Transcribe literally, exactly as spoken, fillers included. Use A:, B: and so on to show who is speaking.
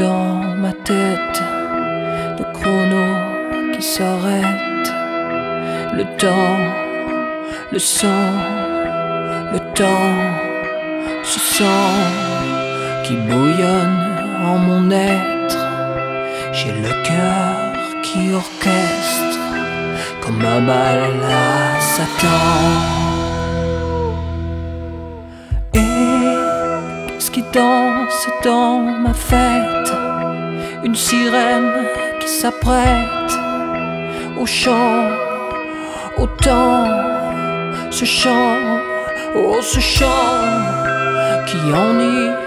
A: dans ma tête, le chrono qui s'arrête, le temps, le sang, le temps, ce sang qui bouillonne en mon être. J'ai le cœur qui orchestre comme un bal à Satan. Et ce qui danse dans ma fête, une sirène qui s'apprête au chant, au temps, ce chant, oh ce chant qui enivre